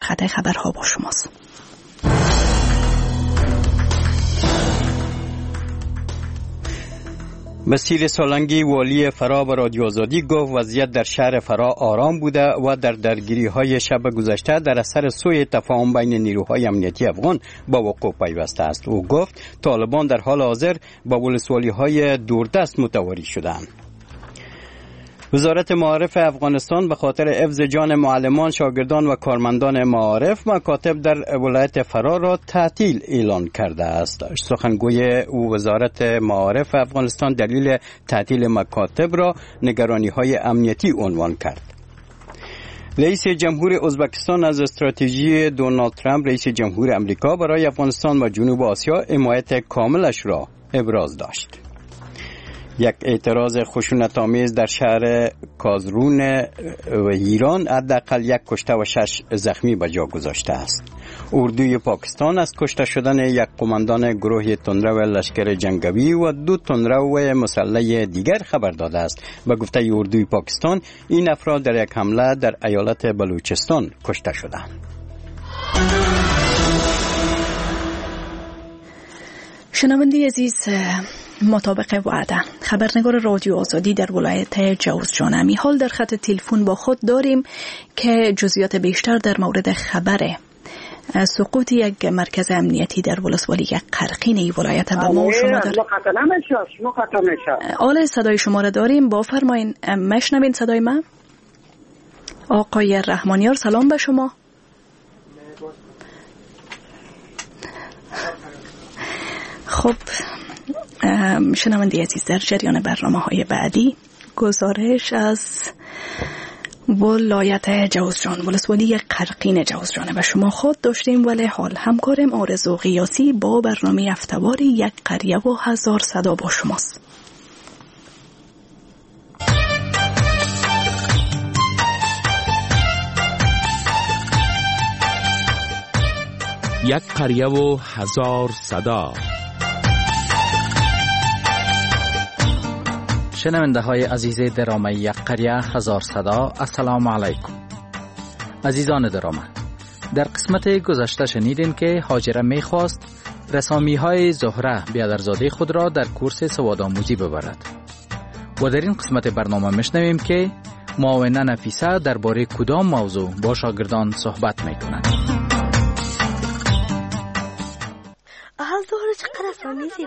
خط خبرها با شماست. مسیل سالنگی والی فرا به رادیو آزادی گفت وضعیت در شهر فرا آرام بوده و در درگیری های شب گذشته در اثر سوء تفاهم بین نیروهای امنیتی افغان با وقوع پیوسته است. او گفت طالبان در حال حاضر با ولسوالی های دوردست متواری شدند. وزارت معارف افغانستان به خاطر حفظ جان معلمان، شاگردان و کارمندان معارف مکاتب در ولایت فرا را تعطیل اعلان کرده است. سخنگوی وزارت معارف افغانستان دلیل تعطیل مکاتب را نگرانی‌های امنیتی عنوان کرد. رئیس جمهور ازبکستان از استراتژی دونالد ترامپ رئیس جمهور امریکا برای افغانستان و جنوب آسیا حمایت کاملش را ابراز داشت. یک اعتراض خشونت‌آمیز در شهر کازرون ایران حداقل 1 کشته و 6 زخمی به جا گذاشته است. اردوی پاکستان از کشته شدن یک قماندان گروه تندرو لشکر جنگی و 2 تندرو مسلح دیگر خبر داده است. به گفته اردوی پاکستان این افراد در یک حمله در ایالت بلوچستان کشته شدند. شنونده عزیز، مطابق وعده خبرنگار رادیو آزادی در ولایت جوزجان امی حال در خط تلفن با خود داریم که جزئیات بیشتر در مورد خبر سقوط یک مرکز امنیتی در ولسوالی قرقین ولایت به ما شما داریم. آله صدای شما را داریم، بفرمایید. مشنوین صدای من؟ آقای رحمانیار سلام به شما. خب شنونده عزیز، در جریان برنامه‌های بعدی گزارش از ولایت جوزجان ولسوالی قرقین جوزجان و شما خود داشتیم، ولی حال همکارم آرزو قیاسی با برنامه افتوار یک قریه و 1000 صدا با شماست. یک قریه و 1000 صدا. شنونده های عزیز درامه یک قریه 1000 صدا، السلام علیکم. عزیزان درامه، در قسمت گذشته شنیدین که هاجره میخواست رسامی های زهره بیادرزاده خود را در کورس سوادآموزی ببرد و در این قسمت برنامه میشنویم که معاونه نفیسه درباره کدام موضوع با شاگردان صحبت میکنند. زهره چقدر اسامی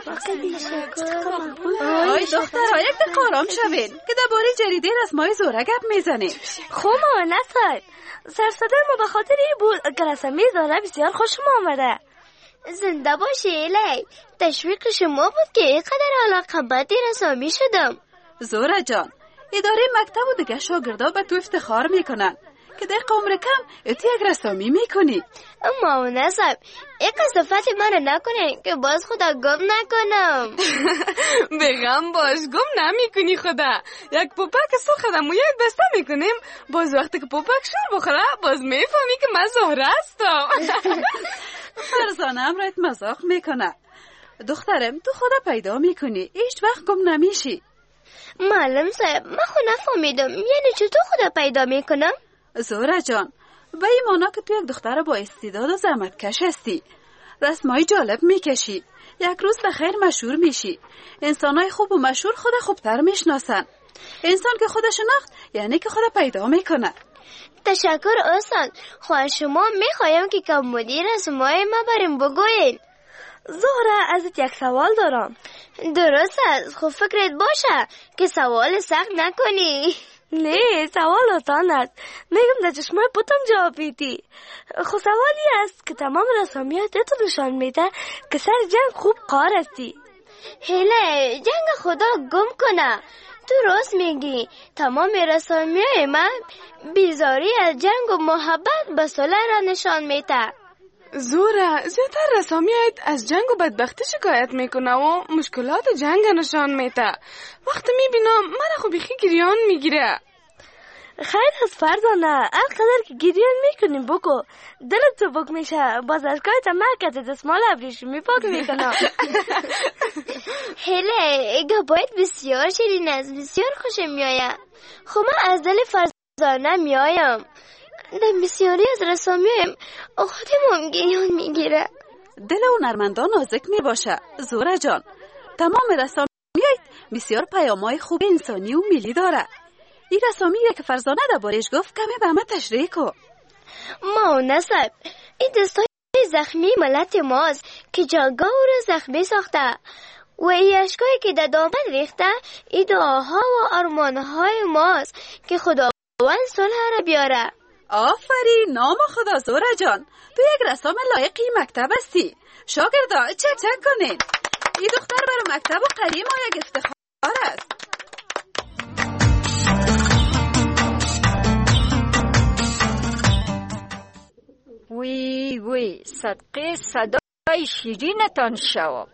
آی دخترها یک دقیقه آرام شوین که درباره جریده رسمای زهره گپ میزنیم. خب ماما نصر سرصدای ما به خاطر این بود که رسمی زهره بسیار خوشم آمده. زنده باشی الی، تشویق شما بود که اینقدر علاقه‌مند رسامی شدم. زهره جان، اداره مکتب و دیگه شاگردا به تو افتخار میکنن که در عمر کم ات یک رسامی میکنی. اما نصب این قصفت منو نکنه که باز خدا گم نکنم. بگم باش گم نمیکنی خدا. یک پوپک سرخ دمو یک بسته میکنیم، باز وقتی که پوپک شور بخوره باز میفهمی که من زهره هستم. فرزانه امرت مزاق میکنه. دخترم تو خدا پیدا میکنی، هیچ وقت گم نمیشی. معلم صاحب من خود نفهمیدم، یعنی چطور خدا پیدا میکنم؟ زهره جان، به این مانا که تو یک دختر با استعداد و زحمتکش هستی، رسمای جالب میکشی، یک روز به خیر مشهور میشی. انسانای خوب و مشهور خود خوبتر میشناسن. انسان که خود شناخت یعنی که خود پیدا میکنه. تشکر استاد. خواهر شما میخوایم که کم مدیر رسمای ما بریم بگوین. زهره ازت یک سوال دارم. درست است، خب فکرت باشه که سوال سخت نکنی. نه سوال آسان است، میگم در چشمای پوتم جواب میدی. خب سوالی است که تمام رسامیات تو نشان میده که سر جنگ خوب قار هستی. هله جنگ خدا گم کنه. تو راست میگی، تمام رسامیای من بیزاری از جنگ و محبت به صلح را نشان میده. زهره زیادتر رسامیات از جنگ و بدبختی شکایت میکنه و مشکلات جنگ نشان میده. وقتی میبینم من خو بیخی گریان میگیره. خیر از فرزانه، هرقدر که گریان میکنیم بگو، دلت تو بک میشه، باز اشکای تمرکت دستمال ابریشمی پاک میکنه. هله گپایت بسیار شیرین است، بسیار خوشم میآید. خب من از دل فرزانه میایم. در بسیاری از رسامیایم خودمون گریان میگیره. دل هنرمندان نازک میباشه. زهره جان، تمام رسامیایت بسیار پیام‌های خوب انسانی و ملی داره. این رسامی که فرزانه دربارش گفت کمی به من تشریح کن. ما و نصب این دستای زخمی ملت ماست که جاگاه رو زخمی ساخته و این اشکایی که در دامن ریخته این دعاها و آرمانهای ماست که خداوند صلح را بیاره. آفرین، نام خدا. زهره جان، تو یک رسام لایقی مکتب هستی. شاگردا چک کنین. این دختر برای مکتب و قریم و یک افتخار است. وی صدقه صدای شیرینتان شوم.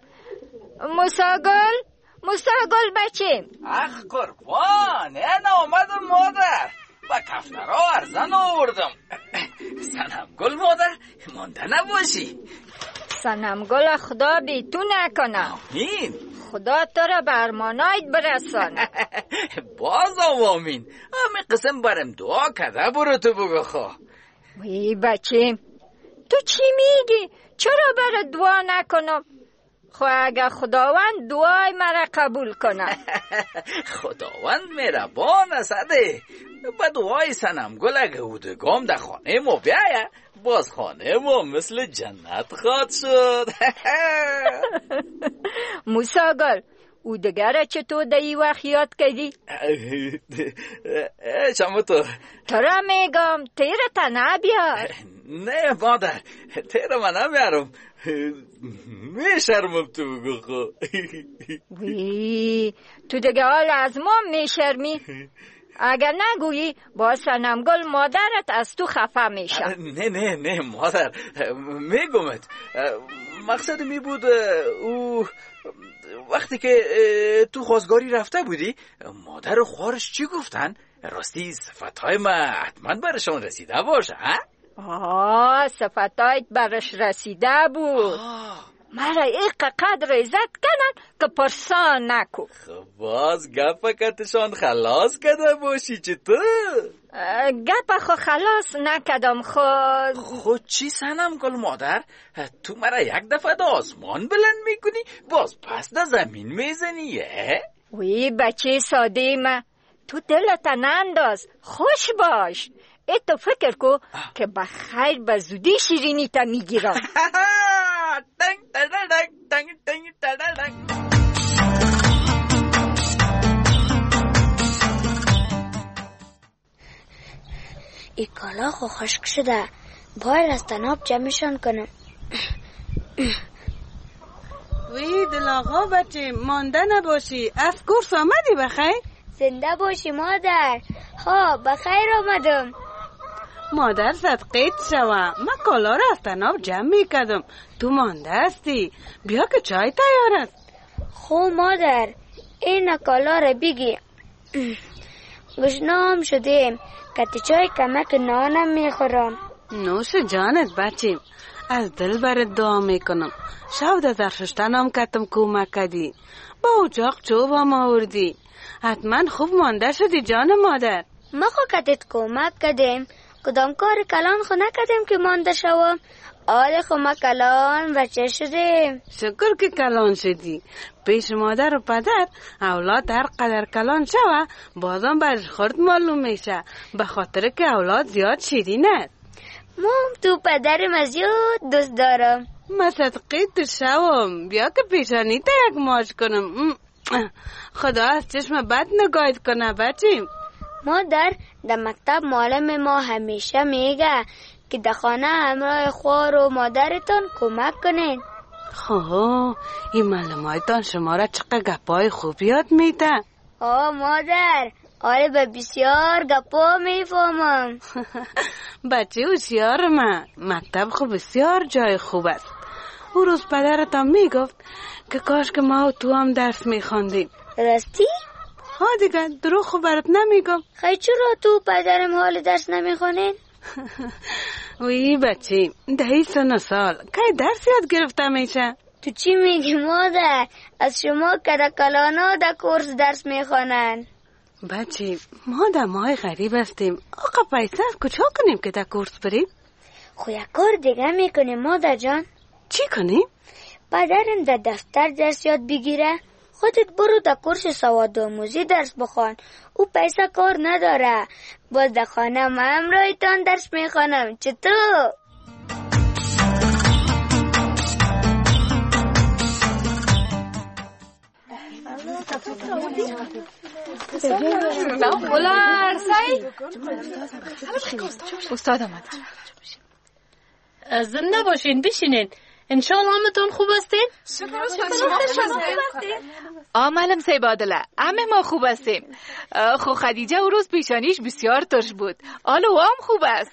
موساگل بچه. اخ قربان، این آمدم مادر. با کفترها ارزن آوردم. سنمگل مادر، مانده نباشی. سنمگل خدا بی تو نکنه. آمین. خدا تو را به ارمانایت برسانه. باز آمین. همین قسم برم دعا کرده برو تو بگو خواه. وی بچه، تو چی میگی؟ چرا برای دعا نکنم؟ خو اگر خداوند دعای مرا قبول کنه. خداوند مهربان است. با دعای سنمگل اگه اودگام در خانه ما بیایه، باز خانه ما مثل جنت خواد شد. موساگل، اودگره چطور در این وقت یاد کردی؟ شما تو را میگم تیرت نبیار. نه مادر، تیر من نمیارم. میشرمم تو بگو خو. وی تو دیگه حال از ما میشرمی؟ اگر نگویی با سنمگل مادرت از تو خفه میشه. نه مادر، میگمت. مقصد می بود او وقتی که تو خواستگاری رفته بودی مادر و خوارش چی گفتن؟ راستی صفتهای من حتما برشان رسیده باشه. صفتایت برش رسیده بود. مرا ایق قدر عزت کنن که پرسان نکو. خب باز گپکتشان خلاص کده باشی چطور؟ گپ خو خلاص نکدم. خود چی سنمگل مادر؟ تو مرا یک دفعه دا آسمان بلند میکنی باز پس دا زمین میزنی. وی بچه ساده ما، تو دلت ننداز، خوش باش. تو فکر کو که بخیر به زودی شیرینی تا میگیرم. این کالا خو خشک شده، باید از تناب جمعشان کنم. وی دل آقا بچه، مانده نباشی. از کورس آمدی بخیر؟ زنده باشی مادر. ها بخیر آمدم. مادر صدقیت شوم. من کالا را از تناب جمع میکردم، تو مانده هستی. بیا که چای تیار است. خو مادر، این کالا را بگی. گشنام شدیم که چای کمک نانم میخورم. نوش جانت بچیم، از دل برات دعا میکنم. شب در زرششتنم کتم کمک کردی، با اجاق چوبم آوردی. حتما خوب مانده شدی جان مادر. ما خو کتت کمک کردیم، کدام کار کلان خو نکردیم که مانده شوم. آل خو ما کلان بچه شدیم. شکر که کلان شدی. پیش مادر و پدر اولاد هر قدر کلان شوه بازم برش خورد معلوم میشه، به خاطر که اولاد زیاد شیرین است. مام تو پدرم زیاد دوست دارم. من صدقی تو شوم. بیا که پیشانی تا یک ماش کنم. خدا از چشم بد نگاهت کنه بچیم. مادر در مکتب معلم ما همیشه میگه که در خانه همراه خوار و مادرتان کمک کنین. خواه این معلوماتان شما را چقدر گپای خوب یاد میده. مادر، آره به بسیار گپا میفهمم. بچه هوشیار من، مکتب خوب بسیار جای خوب است. او روز پدرتان میگفت که کاش که ما و تو هم درس میخواندیم. راستی؟ ها دیگه دروغ خوب برات نمیگم. خیلی چرا تو پدرم حال درس نمیخوانین؟ وی بچه 10 سال که درس یاد گرفته میشه. تو چی میگی مادر؟ از شما که در کلانا در کورس درس میخوانن. بچه ما در ماه غریب هستیم. آقا پیسه کجا کنیم که در کورس بریم؟ خو یک کار دیگه میکنیم مادر جان. چی کنیم؟ پدرم در دفتر درس یاد بگیره، خودت برو در کورس سواد آموزی درس بخوان. او پیسه کار نداره. باز در خانه ما همراهتان درس میخوانم. چطور؟ بلار سعی استاد آمد. زنده باشین، بشینین. انشالله همتون خوب هستین؟ معلم صاحب عادله، همه ما خوب هستیم. خو خدیجه او روز پیشانیش بسیار ترش بود، حالا او هم خوب است.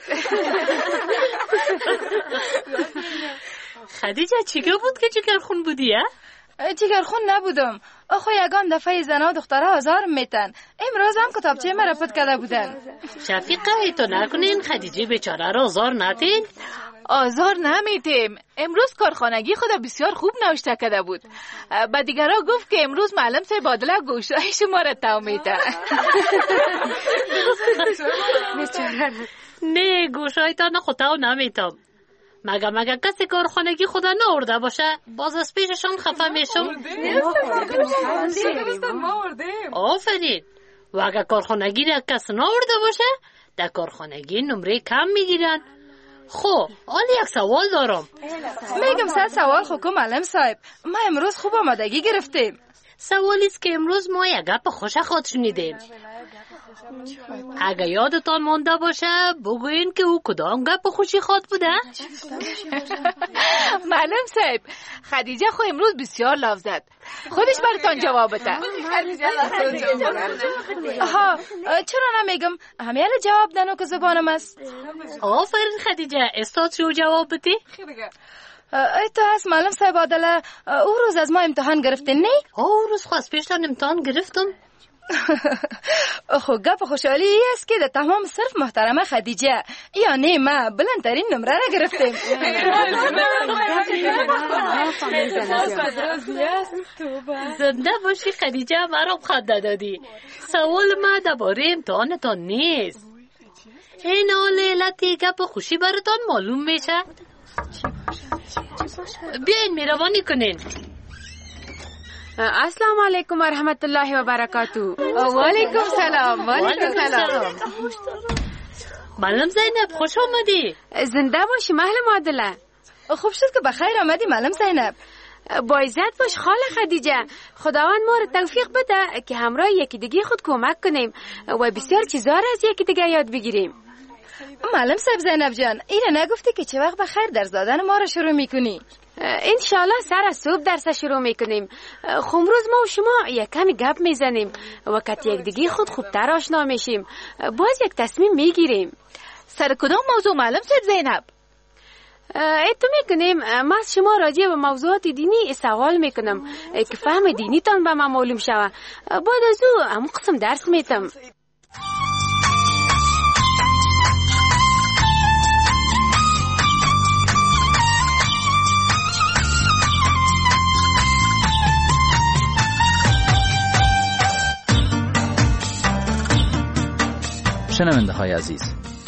خدیجه چیگه بود که جگرخون بودی؟ جگرخون نبودم. آخو یگان دفعه زنا و دختره آزار میتن. امروز هم کتابچه مرا پت کرده بودن. شفیقه ایتو نکنین، خدیجه بیچاره را آزار ندین. آزار نمیتیم. امروز کارخانگی خدا بسیار خوب نوشته کرده بود. با دیگرها گفت که امروز معلم صاحب عادله گوشای شما را تو میتن. نه گوشای تا نخوتاو نمیتم. مگه کسی کارخانگی خدا نورده باشه باز از پیششان خفه میشم. آفرین. و اگه کارخانگی را کس نورده باشه در کارخانگی نمره کم میگیرن. خب حالا یک سوال دارم. میگم 100 سوال خوکو معلم صاحب. ما امروز خوب آمادگی گرفتیم. سوالیست که امروز ما یک گپ خوش خود شنیدیم. اگه یادتان مانده باشه بگوین که او کدام گپ خوشی خود بوده؟ معلم صاحب خدیجه خو امروز بسیار لاف زد. خودش براتان جواب بده. آها چرا نمیگم؟ همیشه جواب دنو که زبانم است. آفرین خدیجه، استاد شو جواب بدی؟ ایتا هست معلم صاحب عادله، او روز از ما امتحان گرفتین نه؟ او روز خواست پیشتان امتحان گرفتم. خو گپ خوشحالی ای است که در تمام صرف محترمه خدیجه یعنی ما بلندترین نمره را گرفتیم. زنده باشی خدیجه، مرا خنده دادی. سوال ما درباره امتحانتان نیست. این حال علتی گپ خوشی براتان معلوم میشه. بیاین مهربانی کنین. السلام علیکم و رحمت الله و برکاته. و علیکم سلام. و علیکم سلام. معلم زینب خوش آمدی. زنده باشی معلم عادله. خوب شد که بخیر آمدی معلم زینب. با عزت باش خاله خدیجه. خداوند ما را توفیق بده که همراه یکی دیگه خود کمک کنیم و بسیار چیزا را از یکی دیگه یاد بگیریم. معلم صاحب زینب جان اینو نگفتی که چه وقت بخیر درس دادن ما را شروع میکنی؟ انشالله سر از صبح درس شروع میکنیم. خمروز ما و شما یک کمی گپ میزنیم وقت یک دیگه خود خوبتر آشنا میشیم. باز یک تصمیم میگیریم. سر کدام موضوع معلم صاحب زینب؟ اتو میکنیم ما از شما راجع به موضوعات دینی سوال میکنم که فهم دینی تان به ما معلوم شوه. بعد از او همون قسم درس میتم. شنونده های عزیز،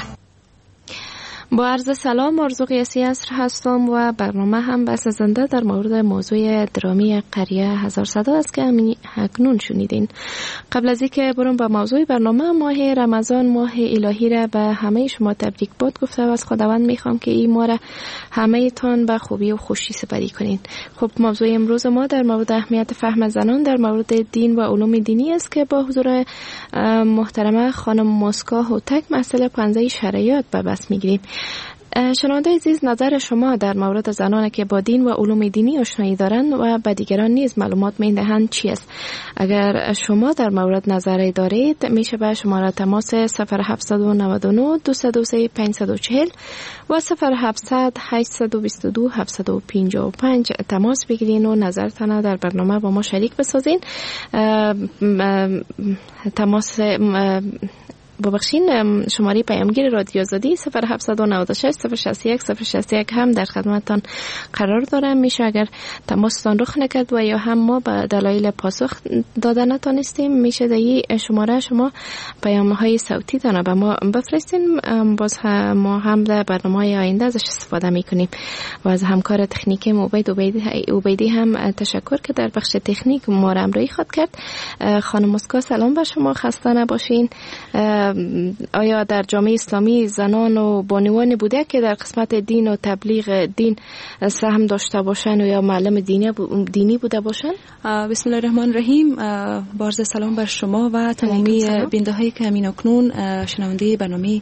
با عرض سلام، آرزو قیاسی عصر هستم و برنامه هم بحث زنده در مورد موضوع درامی قریه هزار صدا است که اکنون شنیدین. قبل از اینکه برم به موضوع برنامه، ماه رمضان ماه الهی را به همه شما تبریک باد گفته و از خداوند میخوام که این ماه را همه تان به خوبی و خوشی سپری کنین. خب موضوع امروز ما در مورد اهمیت فهم زنان در مورد دین و علوم دینی است که با حضور محترمه خانم مسکا هوتک مسئله 15 شرایط به بحث میگیریم. شنونده عزیز، نظر شما در مورد زنانی که با دین و علوم دینی آشنایی دارند و به دیگران نیز معلومات میدهند چی است؟ اگر شما در مورد نظری دارید میشه به شماره تماس 0799 203 540 و 0700 822 755 تماس بگیرین و نظرتان در برنامه با ما شریک بسازین. تماس ببخشین شماره پیامگیر رادیو آزادی 0796 061 061 هم در خدمتتان قرار داره. میشه اگر تماستان رخ نکرد و یا هم ما به دلایل پاسخ دادن نتونستیم میشه در شماره شما پیام‌های صوتی دانه به ما بفرستین. باز ما هم در برنامه‌های آینده ازش استفاده میکنیم و از همکار تکنیکی عبیدی هم تشکر که در بخش تکنیک ما را همراهی خود کرد. خانم مسکا سلام بر شما، خسته نباشین. آیا در جامعه اسلامی زنان و بانوانی بوده که در قسمت دین و تبلیغ دین سهم داشته باشن و یا معلم دینی بوده باشن؟ بسم الله الرحمن الرحیم. بارز سلام بر شما و تمامی بیننده‌هایی که همین اکنون شنونده برنامه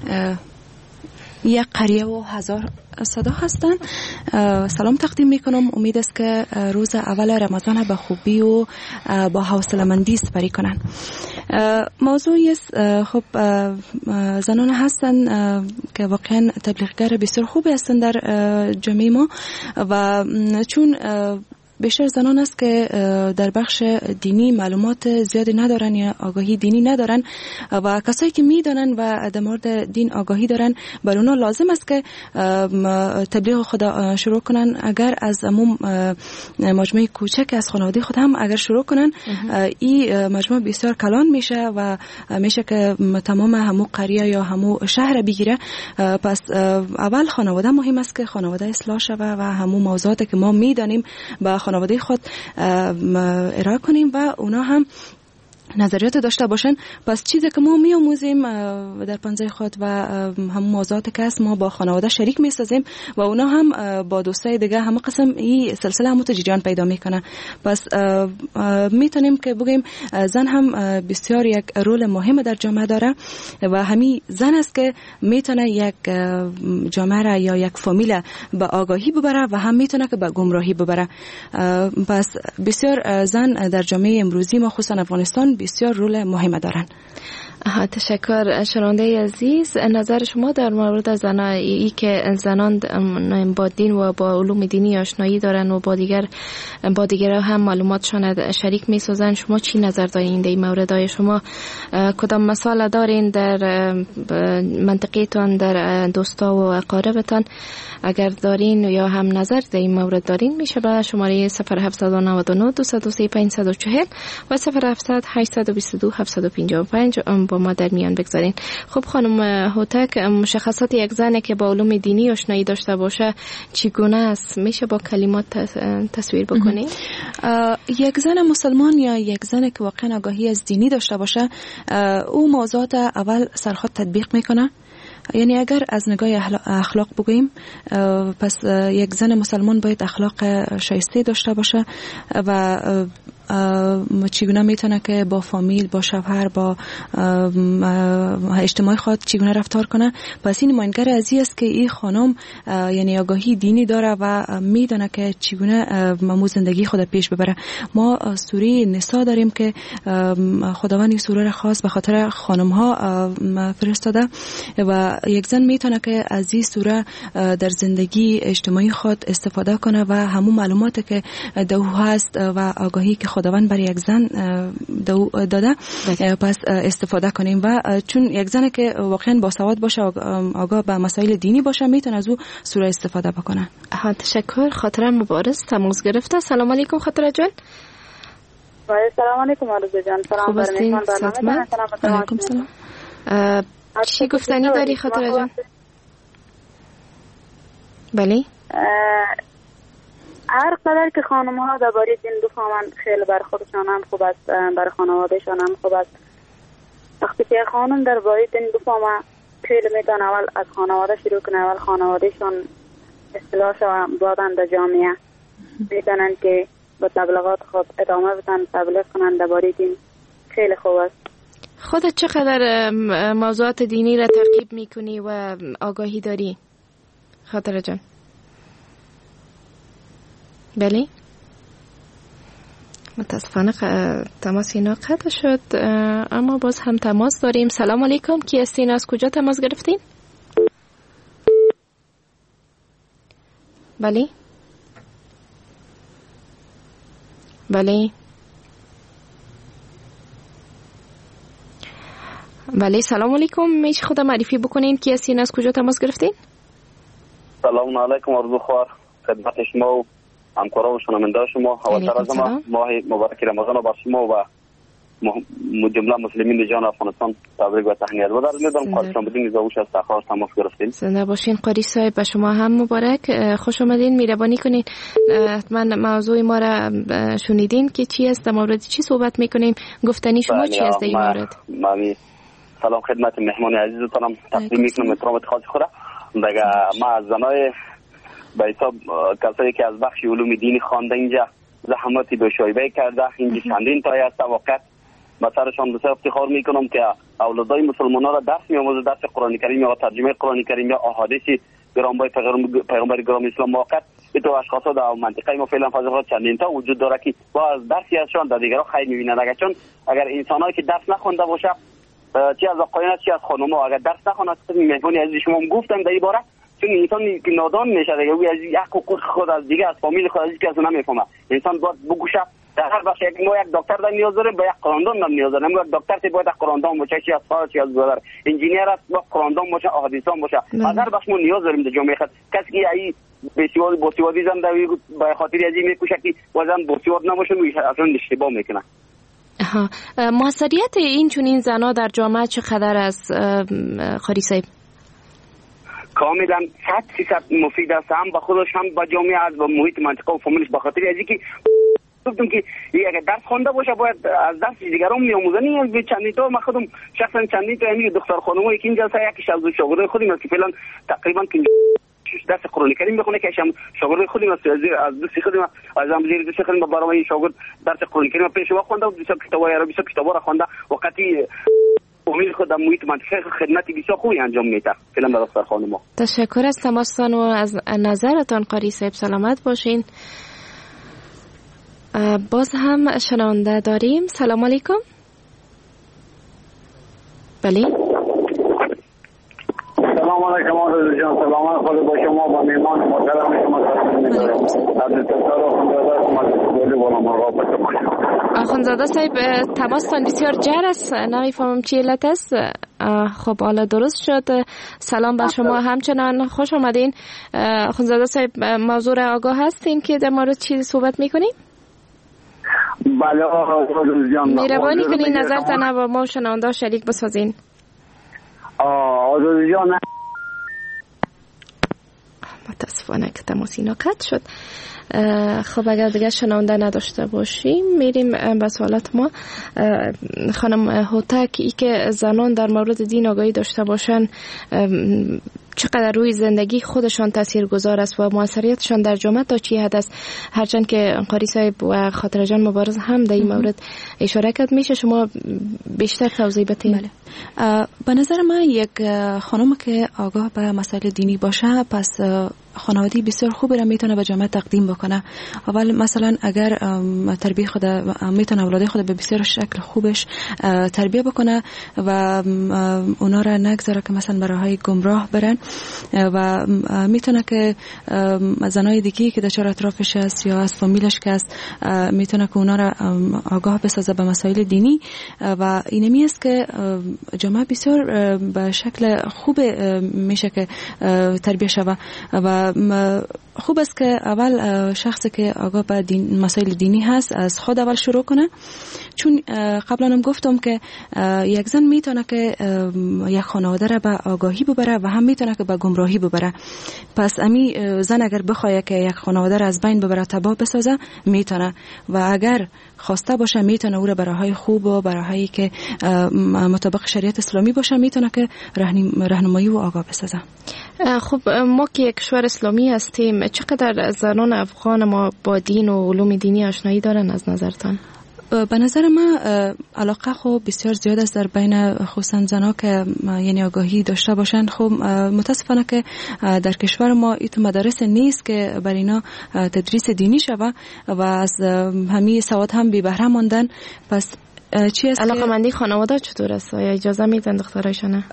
یک قریه و هزار صدا هستند. سلام تقدیم میکنم. امید است که روز اول رمضان به خوبی و با حوصله‌مندی سپری کنن. موضوعی است خب زنان هستند که واقعا تبلیغگر بسیار خوبی هستند در جامعه ما و چون بیشتر زنان است که در بخش دینی معلومات زیادی ندارن یا آگاهی دینی ندارن و کسایی که میدانن و در مورد دین آگاهی دارن بر اونا لازم است که تبلیغ خود شروع کنن. اگر از عموم مجموعه کوچک از خانواده خود هم اگر شروع کنن این مجموعه بسیار کلان میشه و میشه که تمام همو قریه یا همو شهر بگیره. پس اول خانواده مهم است که خانواده اصلاح شوه و همو موضوعاتی که ما میدانیم با خانواده خود ارائه کنیم و اونا هم نظریات داشته باشن. پس چیزی که ما می‌آموزیم در پنجره خود و هم موضوعاتی که است ما با خانواده شریک می‌سازیم و اونا هم با دوستای دیگه هم قسم این سلسله هم جریان پیدا میکنه. پس میتونیم که بگیم زن هم بسیار یک رول مهم در جامعه داره و همین زن است که میتونه یک جامعه را یا یک فامیل به آگاهی ببره و هم میتونه که به گمراهی ببره. پس بسیار زن در جامعه امروزی ما خصوصا افغانستان بسیار رول مهم دارن. تشکر. شنونده عزیز، نظر شما در مورد زنایی که زنان با دین و با علوم دینی آشنایی دارن و با دیگر هم معلوماتشان شریک می سازن، شما چی نظر دارین در این مورد؟ های شما کدام مثال دارین در منطقه‌تان، در دوستا و اقاربتان؟ اگر دارین یا هم نظر در این مورد دارین میشه به شماره 0799 235 540 و 0700 822 755 با ما در میان بگذارین. خب خانم هوتک، مشخصات یک زنی که با علوم دینی آشنایی داشته باشه چگونه است؟ میشه با کلمات تصویر بکنید؟ یک زن مسلمان یا یک زن که واقعا آگاهی از دینی داشته باشه او موضوعات اول سرخود تطبیق میکنه. یعنی اگر از نگاه اخلاق بگوییم پس یک زن مسلمان باید اخلاق شایسته داشته باشه و چگونه میتونه که با فامیل، با شوهر، با اجتماع خود چگونه رفتار کنه. پس این معنگر ازی است که این خانم یعنی آگاهی دینی داره و میدونه که چگونه مو زندگی خود پیش ببره. ما سوره نساء داریم که خداوند این سوره را خاص به خاطر خانم ها فرستاده و یک زن میتونه که از این سوره در زندگی اجتماعی خود استفاده کنه و همون معلوماتی که دو هست و آگاهی که خداوند برای یک زن داده پس استفاده کنیم و چون یک زن که واقعا باسواد باشه آگاه به مسائل دینی باشه میتونه از او سوره استفاده بکنه. تشکر. خاطره مبارز تماس گرفته. سلام علیکم خاطره جان. سلام علیکم آرزو جان. سلام بر مهمان برنامه. علیکم سلام. چی گفتنی داری خاطره جان؟ بله. هر قدر که خانم ها درباره دین بفهمن خیلی بر خودشان هم خوب است، بر خانوادهشان هم خوب است. وقتی که خانم درباره دین بفهمه خیلی میتونه اول از خانواده شروع کنه، اول خانوادهشان اصلاح شوه، بعدن در جامعه میتونن که با تبلیغات خود ادامه بدن، تبلیغ کنن درباره دین. خیلی خوب است. خودت چقدر موضوعات دینی را تعقیب میکنی و آگاهی داری خاطره جان؟ بله. متاسفانه تماس اینا قطع شد اما باز هم تماس داریم. سلام علیکم، کی هستین؟ از کجا تماس گرفتین؟ بله بله سلام علیکم. میشه خود معرفی بکنین کی هستین، از کجا تماس گرفتین؟ سلام علیکم آرزو خوار خدمت شما و همکاران و شنونده شما. اول از همه ماه مبارک رمضان بر شما و جمله مسلمین جان افغانستان تبریک و تهنیت بدارم. خواهشام بدین زاوش از تخار تماس گرفتین. زنده باشین قاری صاحب، به شما هم مبارک. خوش آمدین، مهربانی کنین حتما موضوع ما را شنیدین که چی است، در مورد چی صحبت میکنیم، گفتنی شما چی است در این مورد؟ سلام خدمت مهمان عزیزتانم تقدیم میکنم احترامات خاص خود. دیگه ما از زنای به حساب کسایی که از بخش علوم دینی خوانده اینجا زحمتی به شایبه کرده، اینجا چندین تایی است واقعا با سرشان بسیار افتخار میکنم که اولادای مسلمانان را درس میآموزه، درس قرآن کریم یا ترجمه قرآن کریم یا احادیث گرانبای پیغمبر گرامی اسلام واقعا این تو اشخاصا در منطقه ما فعلا فضا چندین تا وجود داره که با از درسی ازشان در دیگران خیر میبینند. اگر انسانایی که درس نخونده باشه، چی از آقایان چی از خانم‌ها، اگر درس نخوانند، مهمانی عزیز شما هم گفتم در این باره، چون انسان که نادان میشه دیگه او از یک حقوق خود از دیگه از فامیل خود از دیگه از نمیفهمه. انسان باید بگوشه در هر بخش ما یک دکتر داریم نیاز داریم، به یک قراندان هم نیاز داریم. یک دکتر که باید قراندان باشه، چی از فارغ چی از بازار انجینیر است باید قراندان باشه، احادیثان باشه. از هر بخش ما نیاز داریم در جامعه خود. کسی که ای بسیار بسیاری زن دوی به خاطر از این میکوشه که وزن بسیار نباشه اصلا اشتباه میکنه. موثریت این چنین زنا در جامعه چقدر است قاری صاحب؟ کاملا 100% مفید است، هم به خودش هم به جامعه از و محیط منطقه و فامیلش. به خاطر از اینکه گفتم که اگر درس خوانده باشه باید از درس دیگران میآموزنی. به چندین تا من خودم شخصا چندین تا همین دختر خانمایی که اینجا یکیش از شاگردای خودم است که فعلا تقریبا درس قرآن کریم میخونه که شاگرد خودم است، از دوستی خودم از هم زیر دوستی خودم برای شاگرد درس قرآن کریم پیش و خوانده و 200 کتابای عربی 200 کتابا را خوانده. وقتی امید خود در محیط منطقه خدمت بسیار خوبی انجام میده فعلا به دختر خانم‌ها. تشکر از تماستان و از نظرتان قاری صاحب. سلامت باشین. باز هم شنونده داریم. سلام علیکم. بله سلام علیکم آرزو جان. سلامت خود با شما با میمان محترم شما سلام می‌دارم. آخوندزاده صاحب تماستان بسیار جر است، نمیفهمم چی علت است. خب حالا درست شد. سلام به شما همچنان، خوش آمدین. آخوندزاده صاحب موضوع را آگاه هستین که در مورد چی صحبت میکنیم؟ بله آرزو جان. مهربانی کنین نظرتان با ما شنونده شریک بسازین. آرزو جان متاسفانه که تماس اینا قطع شد. خب اگر دیگه شنونده نداشته باشیم میریم به سوالات ما. خانم هوتک، ای که زنان در مورد دین آگاهی داشته باشن چقدر روی زندگی خودشان تاثیرگذار است و موثریتشان در جامعه تا چی حد است؟ هرچند که قاری صاحب و خاطر جان مبارز هم در این مورد اشاره کرد، میشه شما بیشتر توضیح بدین؟ بله. به نظر من یک خانم که آگاه به مسائل دینی باشه پس خانوادگی بسیار خوبی را میتونه به جامعه تقدیم بکنه. اول مثلا اگر تربیه خود میتونه اولاد خود به بسیار شکل خوبش تربیه بکنه و اونا را نگذاره که مثلا به راههای گمراه برن و میتونه که زنای دیگه که در چهار اطرافش است یا از فامیلش که است میتونه که اونا را آگاه بسازه به مسائل دینی و اینمی است که جامعه بسیار به شکل خوب میشه که تربیه شود. و خوب است که اول شخصی که آگاه به مسائل دینی هست از خود اول شروع کنه، چون قبلا هم گفتم که یک زن میتونه که یک خانواده را به آگاهی ببره و هم میتونه که به گمراهی ببره. پس امی زن اگر بخواد که یک خانواده را از بین ببره تباه بسازه میتونه و اگر خواسته باشه میتونه او را به راههای خوب و به راههایی که مطابق شریعت اسلامی باشه میتونه که راهنمایی و آگاه بسازه. خب ما که یک کشور اسلامی هستیم چقدر زنان افغان ما با دین و علوم دینی آشنایی دارن از نظرتان؟ به نظر من علاقه خب بسیار زیاد است در بین خصوصا زنها که یعنی آگاهی داشته باشند. خب متاسفانه که در کشور ما ایت مدارس نیست که بر اینا تدریس دینی شود و از همین سواد هم بی بهره ماندن. پس علاقمندی خانواده چطور است؟ آیا اجازه میدن دخترایشان؟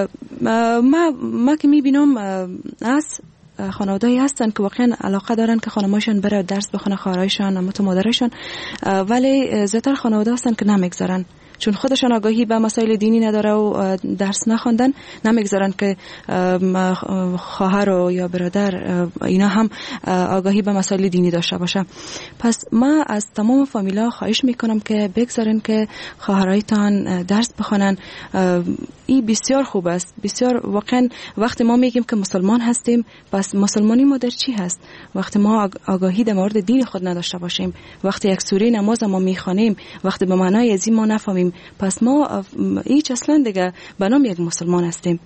ما که میبینم از خانواده‌ای هستن که واقعا علاقه دارن که خانمایشان بره درس بخونه، خواهرایشان، مادرایشان، ولی زیاتر خانواده هستن که نمیگذارن چون خودشان آگاهی به مسائل دینی نداره و درس نخواندن، نمیگذارن که خواهر و یا برادر اینا هم آگاهی به مسائل دینی داشته باشه. پس ما از تمام فامیلا خواهش میکنم که بگذارن که خواهرایتان درس بخونن. این بسیار خوب است، بسیار. واقعا وقتی ما میگیم که مسلمان هستیم، پس مسلمانی ما در چی هست؟ وقتی ما آگاهی در مورد دین خود نداشته باشیم، وقتی یک سوره نماز ما میخوانیم، وقتی به معنای از این ما نفهمیم، پس ما هیچ اصلا دیگه به نام یک مسلمان هستیم.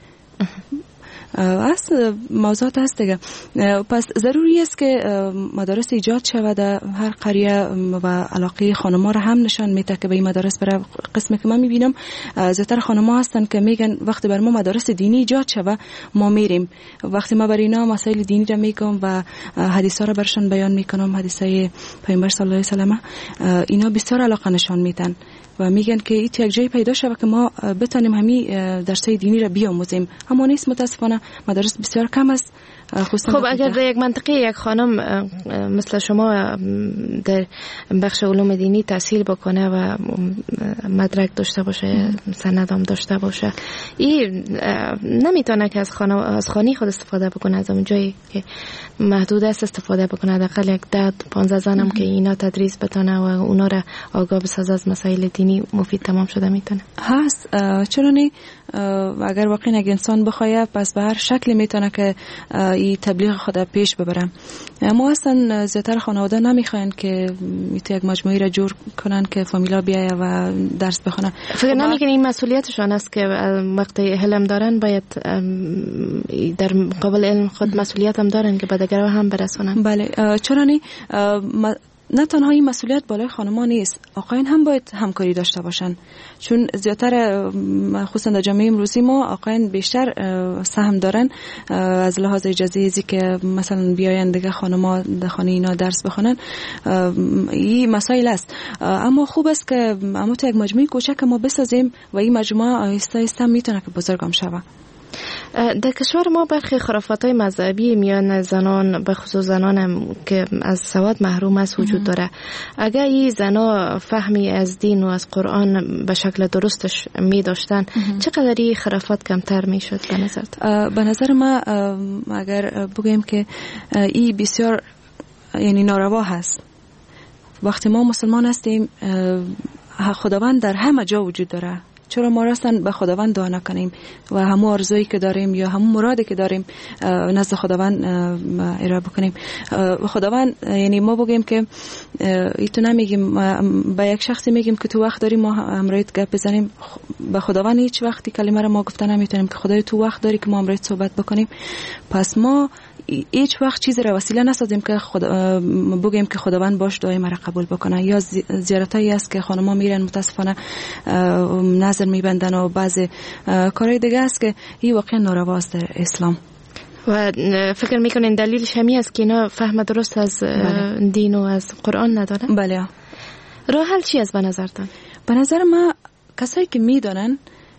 از موضوعات هست دیگه. پس ضروری است که مدارس ایجاد شود در هر قریه و علاقه خانم‌ها را هم نشان میده که به این مدارس برای قسمی که من میبینم زیادتر خانم‌ها هستن که میگن وقتی بر ما مدارس دینی ایجاد شود ما میریم. وقتی ما بر اینا مسائل دینی را میگم و حدیثا را برشان بیان میکنم، حدیثای پیامبر صلی الله علیه و سلم، اینا بسیار علاقه نشان میدن و میگن که این یک جای پیدا شود که ما بتونیم همین درسای دینی را بیاموزیم. اما نیست، متاسفانه مدارس بسیار کم است. خب اگر در یک منطقه یک خانم مثل شما در بخش علوم دینی تحصیل بکنه و مدرک داشته باشه، سندام داشته باشه، این نمیتونه که از خانه خود استفاده بکنه، از اون جایی که محدود است استفاده بکنه، حداقل یک 10-15 زنم که اینا تدریس بتونه و اونا را آگاه بسازه از مسائل دینی مفید تمام شده میتونه. هست، چرا نه؟ اگر واقعا یک انسان بخواد پس به هر شکلی میتونه که این تبلیغ خود پیش ببرم. ما اصلا زیادتر خانواده نمیخواین که یک مجموعه را جور کنن که فامیلا بیایه و درس بخونن. فکر نمیکنین این مسئولیتشان است که وقتی علم دارن باید در مقابل علم خود مسئولیت هم دارن که به دیگران هم برسونن؟ بله، چرا نه تنها این مسئولیت بالای خانمان نیست، آقایان هم باید همکاری داشته باشن. چون زیادتر خصوصا در جامعه امروزی ما آقایان بیشتر سهم دارن از لحاظ اجازه ازی که مثلا بیاین دیگه خانما در خانه اینا درس بخونن. این مسائل است، اما خوب است که اما تو یک مجموعه کوچک ما بسازیم و این مجموعه آهسته آهسته میتونه که بزرگم شوه. در کشور ما برخی خرافات‌های مذهبی میان زنان، به خصوص زنان که از سواد محروم است وجود داره. اگر این زنا فهمی از دین و از قرآن به شکل درستش می داشتن، چقدر این خرافات کمتر می شد به نظرت؟ به نظر ما اگر بگیم که این بسیار یعنی ناروا هست. وقتی ما مسلمان هستیم خداوند در همه جا وجود داره. چرا ما راستن به خداوند دعا نکنیم و همون آرزویی که داریم یا همون مرادی که داریم نزد خداوند ارائه بکنیم؟ خداوند یعنی ما بگیم که تو نمیگیم به یک شخصی میگیم که تو وقت داری ما امرویت گپ بزنیم، به خداوند هیچ وقتی کلمه رو ما گفته نمیتونیم که خدای تو وقت داری که ما امرویت صحبت بکنیم. پس ما هیچ وقت چیزی را وسیله نسازیم که بگیم که خداوند باش دعای مرا قبول بکنه. یا زیارتایی است که خانم‌ها میرن متاسفانه نظر میبندن و بعضی کارهای دیگه است که این واقعا ناروا است در اسلام. و فکر میکنین دلیلش همین است که اینا فهم درست از دین و از قرآن ندارن؟ بله. راه حل چی است به نظرتان؟ به نظر ما کسایی که میدونن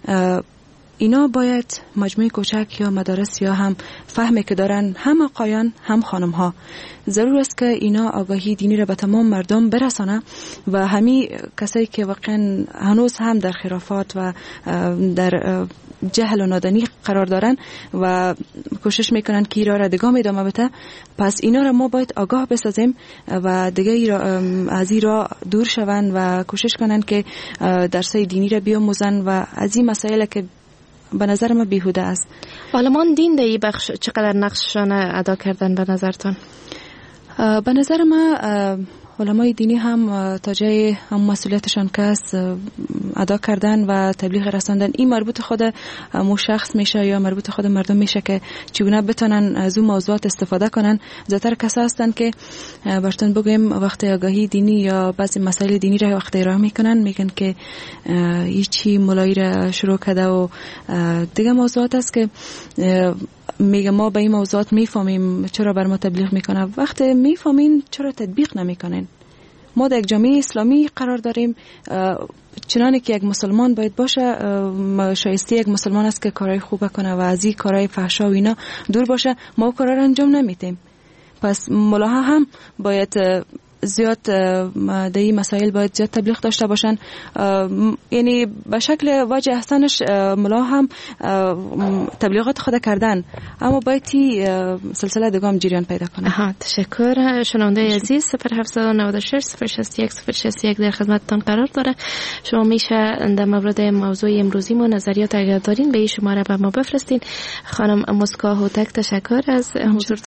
اینا باید مجموعه کوچک یا مدارس یا هم فهمی که دارن، هم آقایان هم خانم ها، ضرور است که اینا آگاهی دینی را به تمام مردم برسانه و همین کسایی که واقعا هنوز هم در خرافات و در جهل و نادانی قرار دارن و کوشش میکنن که اینا را دیگه ادامه بده، پس اینا را ما باید آگاه بسازیم و دیگه از این را دور شوند و کوشش کنن که درسای دینی را بیاموزن و از این مسائل که به نظر ما بیهوده است. علمان دین در این بخش چقدر نقششان ادا کردن به نظرتان؟ به نظر ما علمای دینی هم تا جای هم مسئولیتشان که است ادا کردن و تبلیغ رساندن. این مربوط خود مو شخص میشه یا مربوط خود مردم میشه که چگونه بتونن از اون موضوعات استفاده کنن. زیادتر کسا هستن که براتون بگیم وقتی آگاهی دینی یا بعضی مسائل دینی را وقتی ارائه میکنن میگن که هیچی مولایی را شروع کرده و دیگه موضوعات است که میگه ما به این موضوعات میفهمیم چرا بر ما تبلیغ میکنه. وقتی میفهمین چرا تطبیق نمیکنین؟ ما در یک جامعه اسلامی قرار داریم، چنانه که یک مسلمان باید باشه، شایسته یک مسلمان است که کارهای خوب کنه و از این کارهای فحشا و اینا دور باشه. ما کارا را انجام نمیدیم. پس ملاها هم باید زیاد در این مسائل باید زیاد تبلیغ داشته باشن. یعنی به شکل واجه هستنش ملا هم تبلیغات خود کردن، اما باید سلسله دگام جریان پیدا کنه. تشکر. شنونده عزیز 0796 061 061 در خدمتتان قرار داره. شما میشه در مورد موضوع امروزی ما نظریات اگر دارین به این شماره به ما بفرستین. خانم مسکا هوتک تشکر از حضورتان.